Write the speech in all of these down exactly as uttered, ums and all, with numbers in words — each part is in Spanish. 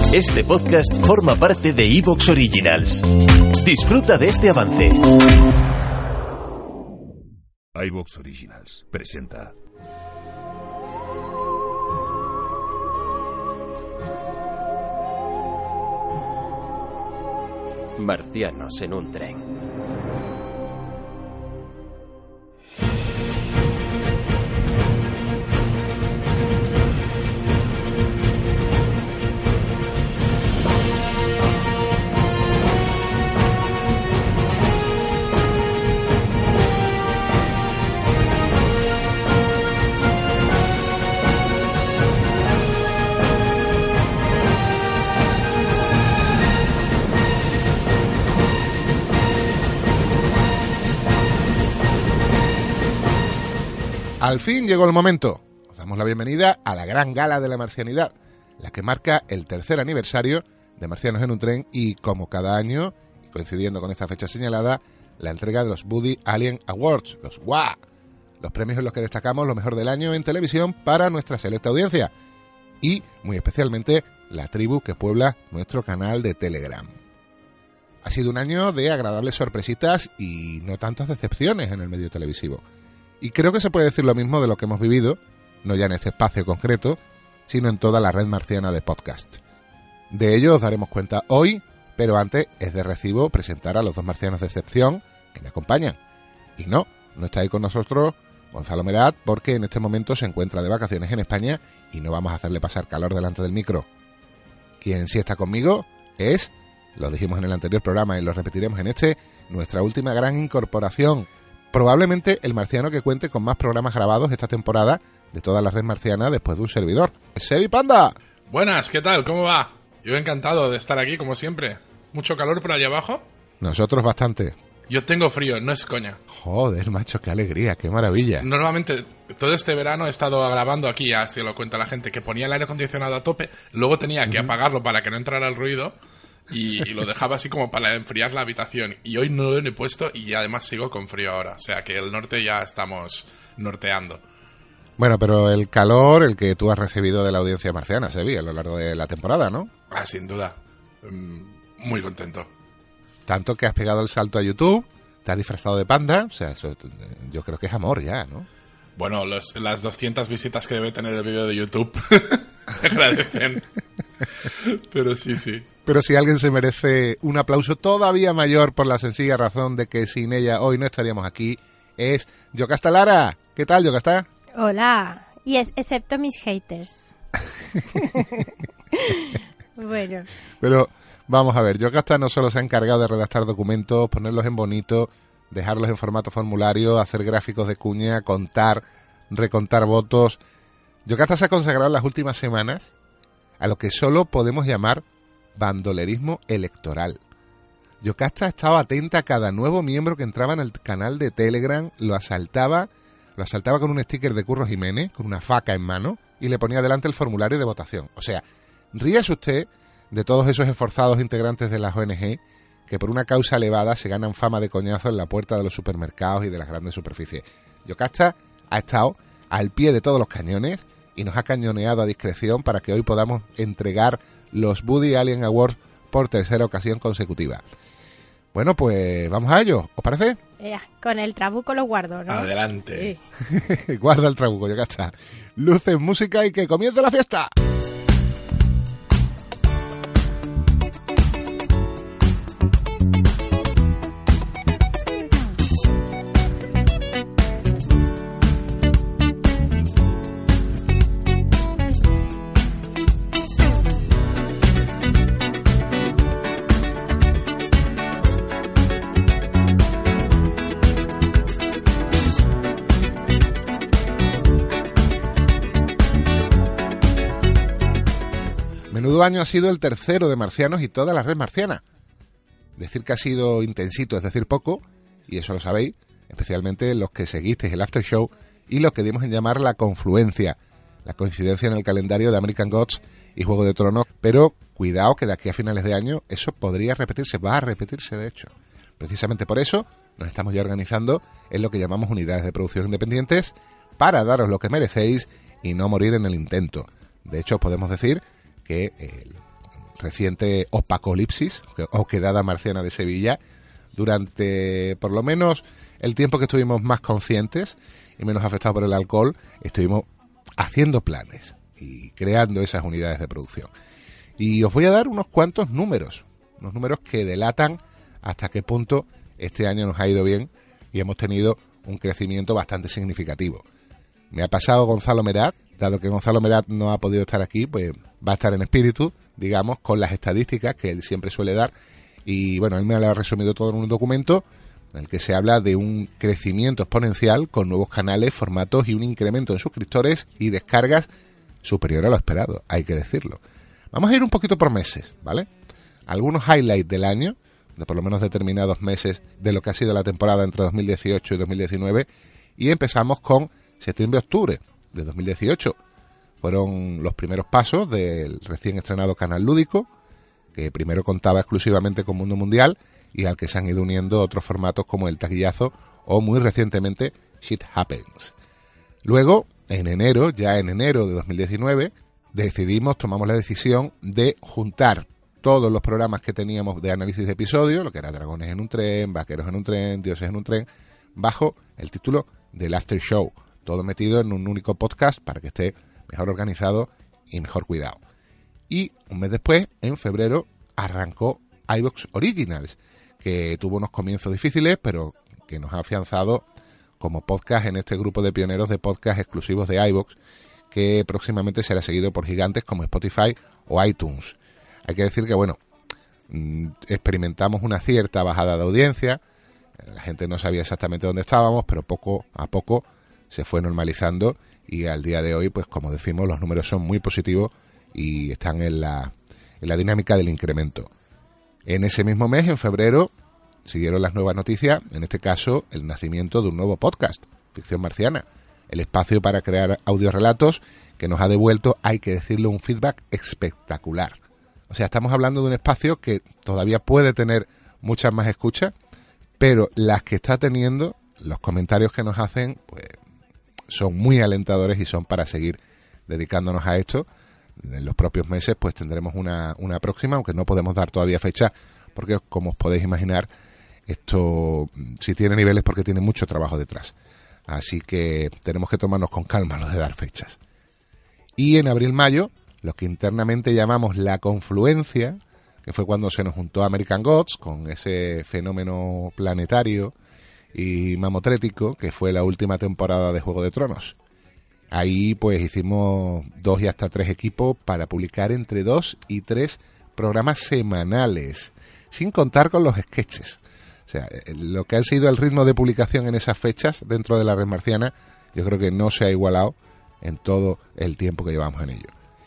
Este podcast forma parte de iVoox Originals. Disfruta de este avance. iVoox Originals presenta Marcianos en un tren. Al fin llegó el momento. Os damos la bienvenida a la gran gala de la marcianidad, la que marca el tercer aniversario de Marcianos en un tren y, como cada año, y coincidiendo con esta fecha señalada, la entrega de los Buddy Alien Awards, los W A, los premios en los que destacamos lo mejor del año en televisión para nuestra selecta audiencia y, muy especialmente, la tribu que puebla nuestro canal de Telegram. Ha sido un año de agradables sorpresitas y no tantas decepciones en el medio televisivo. Y creo que se puede decir lo mismo de lo que hemos vivido, no ya en este espacio concreto, sino en toda la red marciana de podcast. De ello os daremos cuenta hoy, pero antes es de recibo presentar a los dos marcianos de excepción que me acompañan. Y no, no está ahí con nosotros Gonzalo Merat, porque en este momento se encuentra de vacaciones en España y no vamos a hacerle pasar calor delante del micro. Quien sí está conmigo es, lo dijimos en el anterior programa y lo repetiremos en este, nuestra última gran incorporación. Probablemente el marciano que cuente con más programas grabados esta temporada de toda la red marciana después de un servidor. ¡Sebi Panda! Buenas, ¿qué tal? ¿Cómo va? Yo encantado de estar aquí, como siempre. ¿Mucho calor por allá abajo? Nosotros bastante. Yo tengo frío, no es coña. Joder, macho, qué alegría, qué maravilla. Normalmente, todo este verano he estado grabando aquí, así lo cuenta la gente, que ponía el aire acondicionado a tope, luego tenía que uh-huh. apagarlo para que no entrara el ruido... Y, y lo dejaba así como para enfriar la habitación. Y hoy no lo he puesto y además sigo con frío ahora. O sea que el norte ya estamos norteando. Bueno, pero el calor, el que tú has recibido de la audiencia marciana, Sebi, a lo largo de la temporada, ¿no? Ah, sin duda. Muy contento. Tanto que has pegado el salto a YouTube, te has disfrazado de panda. O sea, eso yo creo que es amor ya, ¿no? Bueno, los, las doscientas visitas que debe tener el vídeo de YouTube se agradecen. Pero sí, sí. Pero si alguien se merece un aplauso todavía mayor por la sencilla razón de que sin ella hoy no estaríamos aquí, es Yocasta Lara. ¿Qué tal, Yocasta? Hola. Y es, excepto mis haters. Bueno. Pero vamos a ver, Yocasta no solo se ha encargado de redactar documentos, ponerlos en bonito, dejarlos en formato formulario, hacer gráficos de cuña, contar, recontar votos. Yocasta se ha consagrado en las últimas semanas a lo que solo podemos llamar bandolerismo electoral. Yocasta estaba atenta a cada nuevo miembro que entraba en el canal de Telegram, lo asaltaba, lo asaltaba con un sticker de Curro Jiménez, con una faca en mano, y le ponía delante el formulario de votación. O sea, ríase usted de todos esos esforzados integrantes de las O N G que por una causa elevada se ganan fama de coñazo en la puerta de los supermercados y de las grandes superficies. Yocasta ha estado al pie de todos los cañones y nos ha cañoneado a discreción para que hoy podamos entregar los Buddy Alien Awards por tercera ocasión consecutiva. Bueno, pues vamos a ello, ¿os parece? Eh, con el trabuco lo guardo, ¿no? Adelante. Sí. Guarda el trabuco, ya está. Luces, música y que comience la fiesta. Menudo año ha sido el tercero de Marcianos y toda la red marciana. Decir que ha sido intensito es decir poco, y eso lo sabéis, especialmente los que seguisteis el After Show y los que dimos en llamar la confluencia, la coincidencia en el calendario de American Gods y Juego de Tronos, pero cuidado que de aquí a finales de año eso podría repetirse, va a repetirse de hecho. Precisamente por eso nos estamos ya organizando en lo que llamamos unidades de producción independientes para daros lo que merecéis y no morir en el intento. De hecho, podemos decir que el reciente Opacalipsis, o Quedada Marciana de Sevilla, durante por lo menos el tiempo que estuvimos más conscientes y menos afectados por el alcohol, estuvimos haciendo planes y creando esas unidades de producción. Y os voy a dar unos cuantos números, unos números que delatan hasta qué punto este año nos ha ido bien y hemos tenido un crecimiento bastante significativo. Me ha pasado Gonzalo Merat, dado que Gonzalo Merat no ha podido estar aquí, pues va a estar en espíritu, digamos, con las estadísticas que él siempre suele dar. Y bueno, él me lo ha resumido todo en un documento en el que se habla de un crecimiento exponencial con nuevos canales, formatos y un incremento en suscriptores y descargas superior a lo esperado, hay que decirlo. Vamos a ir un poquito por meses, ¿vale? Algunos highlights del año, de por lo menos determinados meses de lo que ha sido la temporada entre dos mil dieciocho y dos mil diecinueve, y empezamos con septiembre-octubre de dos mil dieciocho. Fueron los primeros pasos del recién estrenado canal lúdico, que primero contaba exclusivamente con Mundo Mundial y al que se han ido uniendo otros formatos como El Taquillazo o muy recientemente Shit Happens. Luego, en enero, ya en enero de dos mil diecinueve, decidimos, tomamos la decisión de juntar todos los programas que teníamos de análisis de episodios, lo que era Dragones en un tren, Vaqueros en un tren, Dioses en un tren, bajo el título del After Show, todo metido en un único podcast para que esté mejor organizado y mejor cuidado. Y un mes después, en febrero, arrancó iVoox Originals, que tuvo unos comienzos difíciles, pero que nos ha afianzado como podcast en este grupo de pioneros de podcast exclusivos de iVoox, que próximamente será seguido por gigantes como Spotify o iTunes. Hay que decir que, bueno, experimentamos una cierta bajada de audiencia, la gente no sabía exactamente dónde estábamos, pero poco a poco se fue normalizando y al día de hoy, pues como decimos, los números son muy positivos y están en la, en la dinámica del incremento. En ese mismo mes, en febrero, siguieron las nuevas noticias, en este caso el nacimiento de un nuevo podcast, Ficción Marciana, el espacio para crear audiorelatos que nos ha devuelto, hay que decirlo, un feedback espectacular. O sea, estamos hablando de un espacio que todavía puede tener muchas más escuchas, pero las que está teniendo, los comentarios que nos hacen, pues son muy alentadores y son para seguir dedicándonos a esto. En los propios meses pues tendremos una, una próxima, aunque no podemos dar todavía fecha, porque como os podéis imaginar, esto si tiene niveles porque tiene mucho trabajo detrás. Así que tenemos que tomarnos con calma lo de dar fechas. Y en abril-mayo, lo que internamente llamamos la confluencia, que fue cuando se nos juntó American Gods con ese fenómeno planetario y mamotrético que fue la última temporada de Juego de Tronos. Ahí pues hicimos dos y hasta tres equipos para publicar entre dos y tres programas semanales, sin contar con los sketches. O sea, lo que ha sido el ritmo de publicación en esas fechas dentro de la red marciana, yo creo que no se ha igualado en todo el tiempo que llevamos en ello.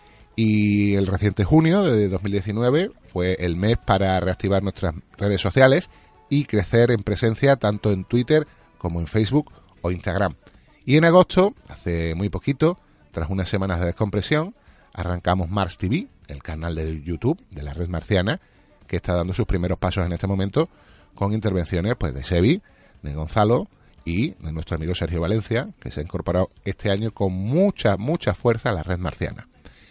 Y el reciente junio de dos mil diecinueve fue el mes para reactivar nuestras redes sociales y crecer en presencia tanto en Twitter como en Facebook o Instagram. Y en agosto, hace muy poquito, tras unas semanas de descompresión, arrancamos Mars T V, el canal de YouTube de la red marciana, que está dando sus primeros pasos en este momento, con intervenciones pues de Sebi, de Gonzalo y de nuestro amigo Sergio Valencia, que se ha incorporado este año con mucha, mucha fuerza a la red marciana.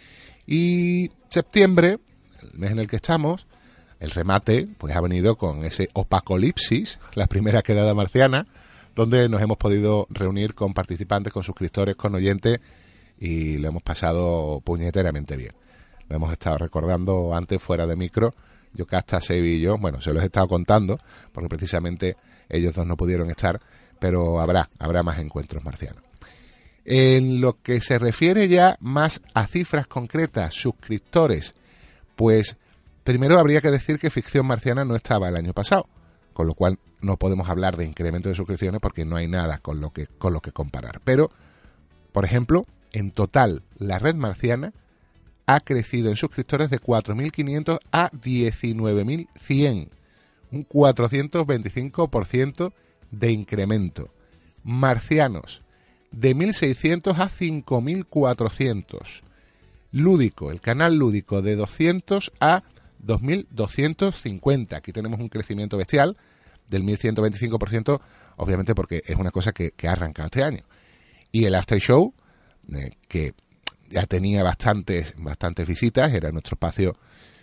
Y septiembre, el mes en el que estamos, el remate pues ha venido con ese Opacalipsis, la primera quedada marciana, donde nos hemos podido reunir con participantes, con suscriptores, con oyentes y lo hemos pasado puñeteramente bien. Lo hemos estado recordando antes fuera de micro, Yocasta, Sebi y yo, bueno, se los he estado contando porque precisamente ellos dos no pudieron estar, pero habrá, habrá más encuentros marcianos. En lo que se refiere ya más a cifras concretas, suscriptores, pues primero habría que decir que Ficción Marciana no estaba el año pasado, con lo cual no podemos hablar de incremento de suscripciones porque no hay nada con lo que, con lo que comparar. Pero, por ejemplo, en total, la red marciana ha crecido en suscriptores de cuatro mil quinientos a diecinueve mil cien, un cuatrocientos veinticinco por ciento de incremento. Marcianos, de mil seiscientos a cinco mil cuatrocientos. Lúdico, el canal lúdico, de doscientos a dos mil doscientos cincuenta. Aquí tenemos un crecimiento bestial del mil ciento veinticinco por ciento, obviamente porque es una cosa que, que ha arrancado este año. Y el After Show, eh, que ya tenía bastantes, bastantes visitas, era nuestro espacio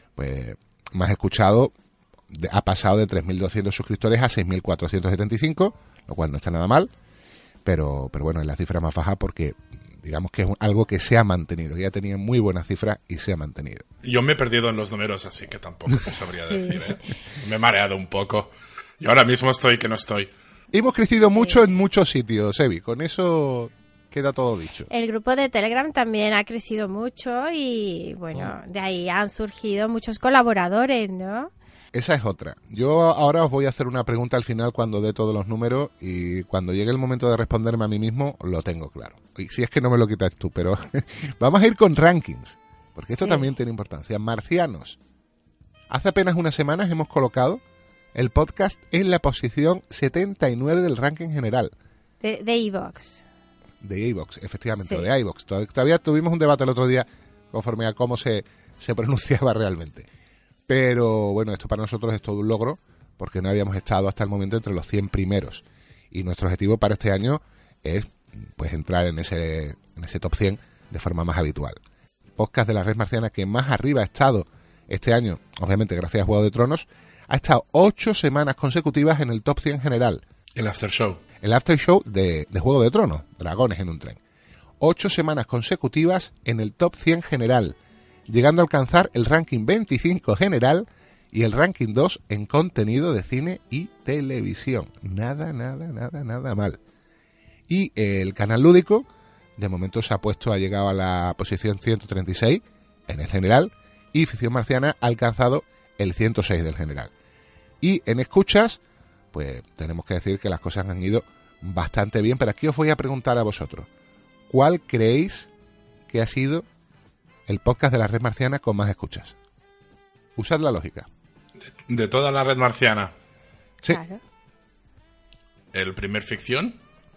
pues más escuchado, de, ha pasado de tres mil doscientos suscriptores a seis mil cuatrocientos setenta y cinco, lo cual no está nada mal, pero, pero bueno, es la cifra más baja porque digamos que es algo que se ha mantenido. Ya tenía muy buenas cifras y se ha mantenido. Yo me he perdido en los números, así que tampoco te sabría decir, ¿eh? Me he mareado un poco. Y ahora mismo estoy que no estoy. Hemos crecido mucho en muchos sitios, Evi. Con eso queda todo dicho. El grupo de Telegram también ha crecido mucho y, bueno, de ahí han surgido muchos colaboradores, ¿no? Esa es otra. Yo ahora os voy a hacer una pregunta al final cuando dé todos los números y cuando llegue el momento de responderme a mí mismo lo tengo claro. Y si es que no me lo quitas tú, pero vamos a ir con rankings, porque esto sí. también tiene importancia. Marcianos. Hace apenas unas semanas hemos colocado el podcast en la posición setenta y nueve del ranking general. De, de iVoox. De iVoox, efectivamente, Sí. de iVoox. Todavía tuvimos un debate el otro día conforme a cómo se, se pronunciaba realmente. Pero bueno, esto para nosotros es todo un logro, porque no habíamos estado hasta el momento entre los cien primeros. Y nuestro objetivo para este año es pues entrar en ese, en ese top cien de forma más habitual. El podcast de la Red Marciana que más arriba ha estado este año, obviamente gracias a Juego de Tronos, ha estado ocho semanas consecutivas en el top cien general. El after show. El after show de, de Juego de Tronos, Dragones en un tren. Ocho semanas consecutivas en el top cien general, llegando a alcanzar el ranking veinticinco general y el ranking dos en contenido de cine y televisión. Nada, nada, nada, nada mal. Y el canal lúdico, de momento se ha puesto, ha llegado a la posición ciento treinta y seis en el general, y Ficción Marciana ha alcanzado el ciento seis del general. Y en escuchas, pues tenemos que decir que las cosas han ido bastante bien, pero aquí os voy a preguntar a vosotros, ¿cuál creéis que ha sido el podcast de la Red Marciana con más escuchas? Usad la lógica. De, de toda la Red Marciana. Sí. Claro. ¿El primer ficción?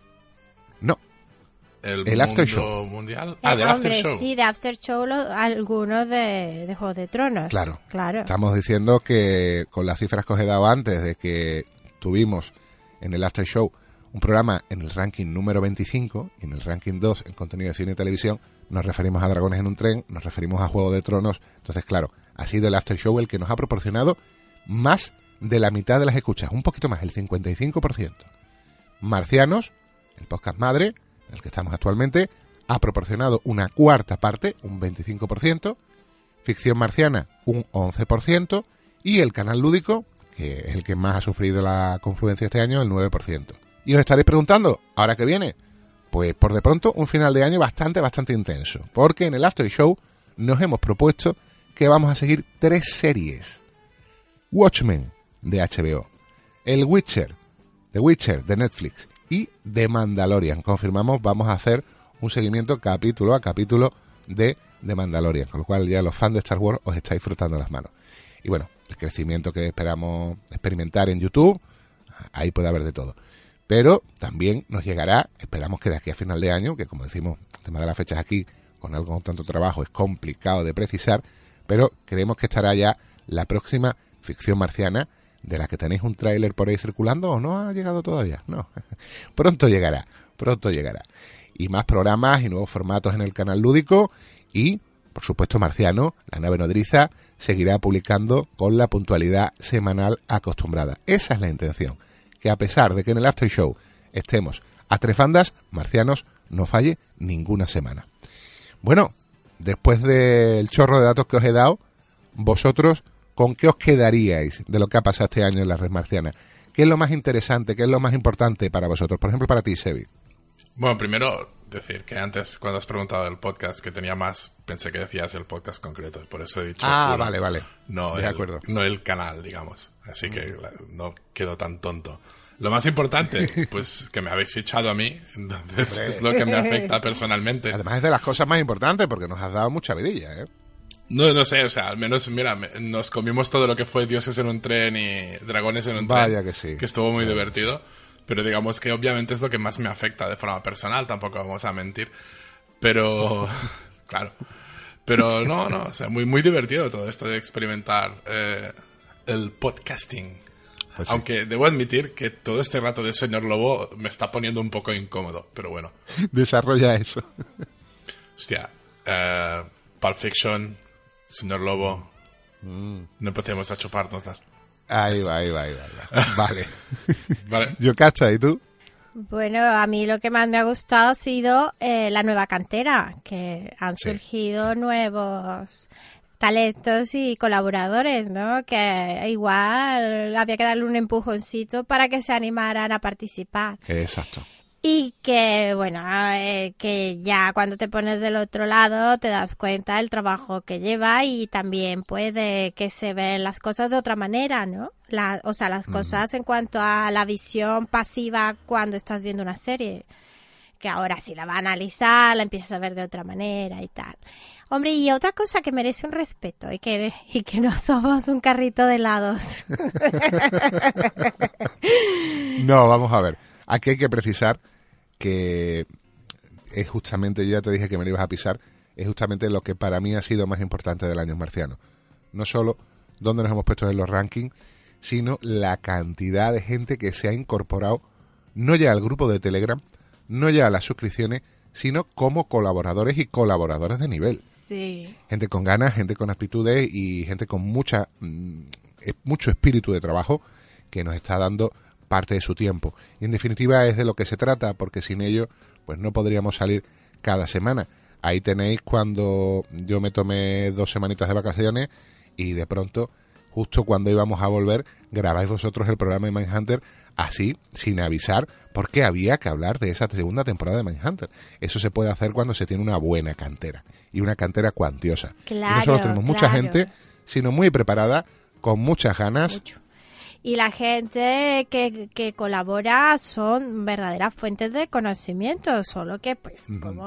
No. ¿El, El after mundo show. mundial? Eh, Ah, del hombre, after show. sí, de After Show, lo- algunos de, de Juego de Tronos. Claro. Claro. Estamos diciendo que con las cifras que os he dado antes de que tuvimos en el After Show un programa en el ranking número veinticinco y en el ranking dos en contenido de cine y televisión, nos referimos a Dragones en un tren, nos referimos a Juego de Tronos. Entonces, claro, ha sido el After Show el que nos ha proporcionado más de la mitad de las escuchas, un poquito más, el cincuenta y cinco por ciento. Marcianos, el podcast madre, en el que estamos actualmente, ha proporcionado una cuarta parte, un veinticinco por ciento, Ficción Marciana, un once por ciento, y el canal lúdico, que es el que más ha sufrido la confluencia este año, el nueve por ciento. Y os estaréis preguntando, ¿ahora qué viene? Pues por de pronto un final de año bastante, bastante intenso, porque en el After Show nos hemos propuesto que vamos a seguir tres series. Watchmen, de H B O, El Witcher, The Witcher, de Netflix, y The Mandalorian. Confirmamos, vamos a hacer un seguimiento capítulo a capítulo de The Mandalorian, con lo cual ya los fans de Star Wars os estáis frotando las manos. Y bueno, el crecimiento que esperamos experimentar en YouTube, ahí puede haber de todo. Pero también nos llegará, esperamos que de aquí a final de año, que como decimos, el tema de las fechas aquí, con algo con tanto trabajo, es complicado de precisar, pero creemos que estará ya la próxima Ficción Marciana, de la que tenéis un tráiler por ahí circulando, ¿o no ha llegado todavía? No, pronto llegará, pronto llegará. Y más programas y nuevos formatos en el canal lúdico y, por supuesto, Marciano, la nave nodriza, seguirá publicando con la puntualidad semanal acostumbrada. Esa es la intención, que a pesar de que en el After Show estemos a tres bandas, Marcianos no falle ninguna semana. Bueno, después del chorro de datos que os he dado, vosotros, ¿con qué os quedaríais de lo que ha pasado este año en la Red Marciana? ¿Qué es lo más interesante, qué es lo más importante para vosotros? Por ejemplo, para ti, Sebi. Bueno, primero decir que antes, cuando has preguntado el podcast que tenía más, pensé que decías el podcast concreto, y por eso he dicho... Ah, uno, vale, vale. No, de el, acuerdo. no el canal, digamos. Así que la- no quedo tan tonto. Lo más importante, pues que me habéis fichado a mí, entonces Hombre. es lo que me afecta personalmente. Además es de las cosas más importantes porque nos has dado mucha vidilla, ¿eh? No, no sé, o sea, al menos, mira, me- nos comimos todo lo que fue Dioses en un tren y Dragones en un Vaya tren. que sí. Que estuvo muy Vaya divertido. Pero digamos que obviamente es lo que más me afecta de forma personal, tampoco vamos a mentir. Pero, claro. Pero no, no, o sea, muy, muy divertido todo esto de experimentar eh, el podcasting. Pues sí. Aunque debo admitir que todo este rato de Señor Lobo me está poniendo un poco incómodo, pero bueno. Desarrolla eso. Hostia, eh, Pulp Fiction, Señor Lobo, Mm. No empecemos a chuparnos las... Ahí va, ahí va, ahí va. Ahí va. Vale. Vale. Yocasta, ¿y tú? Bueno, a mí lo que más me ha gustado ha sido eh, la nueva cantera, que han Sí, surgido nuevos talentos y colaboradores, ¿no? Que igual había que darle un empujoncito para que se animaran a participar. Exacto. Y que, bueno, eh, que ya cuando te pones del otro lado te das cuenta del trabajo que lleva y también puede que se ven las cosas de otra manera, ¿no? La, o sea, las cosas en cuanto a la visión pasiva cuando estás viendo una serie. Que ahora si la va a analizar, la empiezas a ver de otra manera y tal. Hombre, y otra cosa que merece un respeto y que, y que no somos un carrito de helados. No, vamos a ver. Aquí hay que precisar que es justamente, yo ya te dije que me lo ibas a pisar, es justamente lo que para mí ha sido más importante del año marciano. No solo dónde nos hemos puesto en los rankings, sino la cantidad de gente que se ha incorporado, no ya al grupo de Telegram, no ya a las suscripciones, sino como colaboradores y colaboradoras de nivel. Sí. Gente con ganas, gente con aptitudes y gente con mucha mm, mucho espíritu de trabajo que nos está dando parte de su tiempo. Y en definitiva es de lo que se trata, porque sin ello pues no podríamos salir cada semana. Ahí tenéis cuando yo me tomé dos semanitas de vacaciones y de pronto, justo cuando íbamos a volver, grabáis vosotros el programa de Mindhunter así, sin avisar, porque había que hablar de esa segunda temporada de Mindhunter. Eso se puede hacer cuando se tiene una buena cantera y una cantera cuantiosa. Claro, y no solo tenemos mucha claro. gente, sino muy preparada, con muchas ganas. Mucho. Y la gente que, que colabora son verdaderas fuentes de conocimiento, solo que pues Uh-huh. como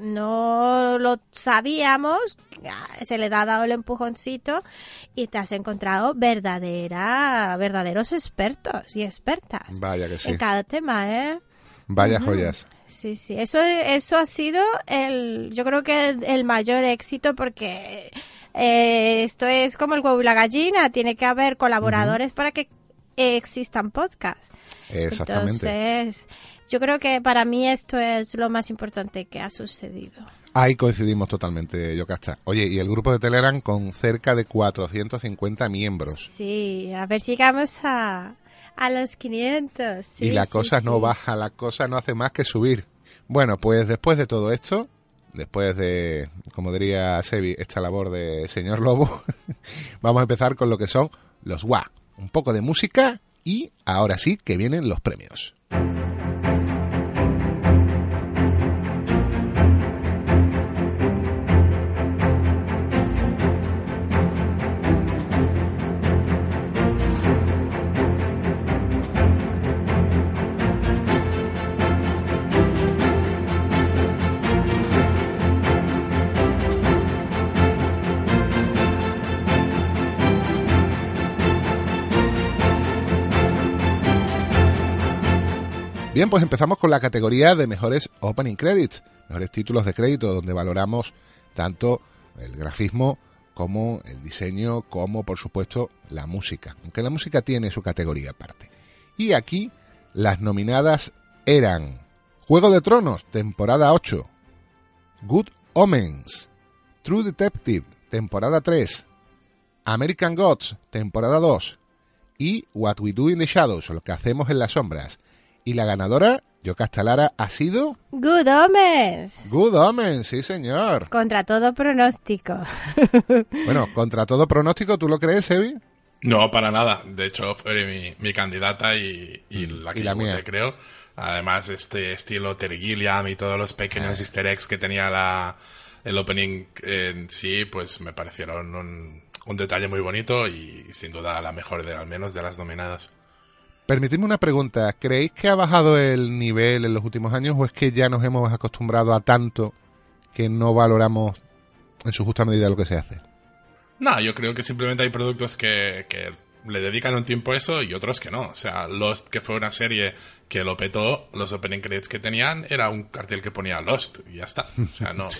no lo sabíamos, se le ha dado el empujoncito y te has encontrado verdadera, verdaderos expertos y expertas Vaya que sí. en cada tema, ¿eh? Vaya Ujú. joyas. Sí, sí, eso, eso ha sido el, yo creo que el mayor éxito porque eh, esto es como el huevo y la gallina, tiene que haber colaboradores uh-huh. para que eh, existan podcasts. Exactamente. Entonces, yo creo que para mí esto es lo más importante que ha sucedido. Ahí coincidimos totalmente, Yocasta. Oye, y el grupo de Telegram con cerca de cuatrocientos cincuenta miembros. Sí, a ver si llegamos a... A los quinientos, sí, y la sí, cosa sí. no baja, la cosa no hace más que subir. Bueno, pues después de todo esto, después de, como diría Sebi, esta labor de señor Lobo, vamos a empezar con lo que son los W A. Un poco de música y ahora sí que vienen los premios. Bien, pues empezamos con la categoría de mejores opening credits, mejores títulos de crédito, donde valoramos tanto el grafismo como el diseño, como por supuesto la música, aunque la música tiene su categoría aparte. Y aquí las nominadas eran Juego de Tronos, temporada ocho, Good Omens, True Detective, temporada tres, American Gods, temporada dos y What We Do in the Shadows, o lo que hacemos en las sombras. Y la ganadora, Yocasta Lara, ha sido... Good Omens. Good Omens, sí señor. Contra todo pronóstico. Bueno, contra todo pronóstico, ¿tú lo crees, Evi? No, para nada. De hecho, fue mi, mi candidata y, y la que y la yo mía. voté, creo. Además, este estilo Terry Gilliam y todos los pequeños ah. easter eggs que tenía la, el opening en sí, pues me parecieron un, un detalle muy bonito y sin duda la mejor, de al menos de las nominadas. Permitidme una pregunta. ¿Creéis que ha bajado el nivel en los últimos años o es que ya nos hemos acostumbrado a tanto que no valoramos en su justa medida lo que se hace? No, yo creo que simplemente hay productos que, que le dedican un tiempo a eso y otros que no. O sea, Lost, que fue una serie que lo petó, los opening credits que tenían era un cartel que ponía Lost y ya está. O sea, no...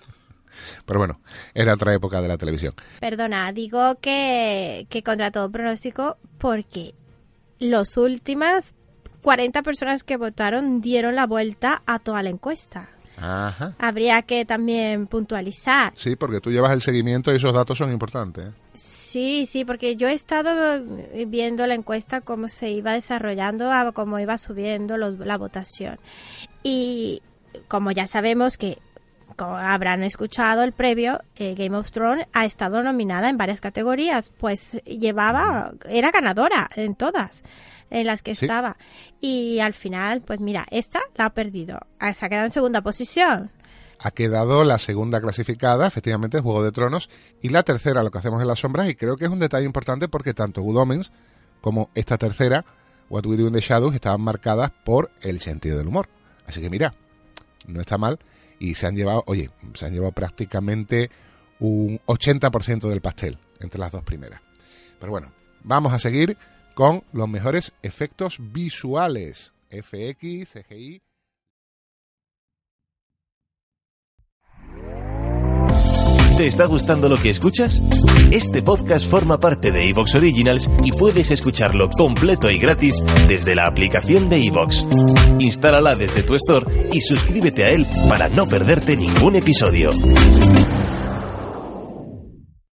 Pero bueno, era otra época de la televisión. Perdona, digo que, que contra todo pronóstico porque... Las últimas cuarenta personas que votaron dieron la vuelta a toda la encuesta. Ajá. Habría que también puntualizar. Sí, porque tú llevas el seguimiento y esos datos son importantes. Sí, sí, porque yo he estado viendo la encuesta, cómo se iba desarrollando, cómo iba subiendo los, la votación. Y como ya sabemos que, como habrán escuchado el previo, eh, Game of Thrones ha estado nominada en varias categorías, pues llevaba, era ganadora en todas en las que sí. estaba. Y al final, pues mira, esta la ha perdido. Se ha quedado en segunda posición. Ha quedado la segunda clasificada, efectivamente, Juego de Tronos, y la tercera, Lo que hacemos en las sombras, y creo que es un detalle importante porque tanto Good Omens como esta tercera, What We Do in the Shadows, estaban marcadas por el sentido del humor. Así que mira, no está mal, y se han llevado, oye, se han llevado prácticamente un ochenta por ciento del pastel entre las dos primeras. Pero bueno, vamos a seguir con los mejores efectos visuales, F X, C G I. ¿Te está gustando lo que escuchas? Este podcast forma parte de iVoox Originals y puedes escucharlo completo y gratis desde la aplicación de iVoox. Instálala desde tu store y suscríbete a él para no perderte ningún episodio.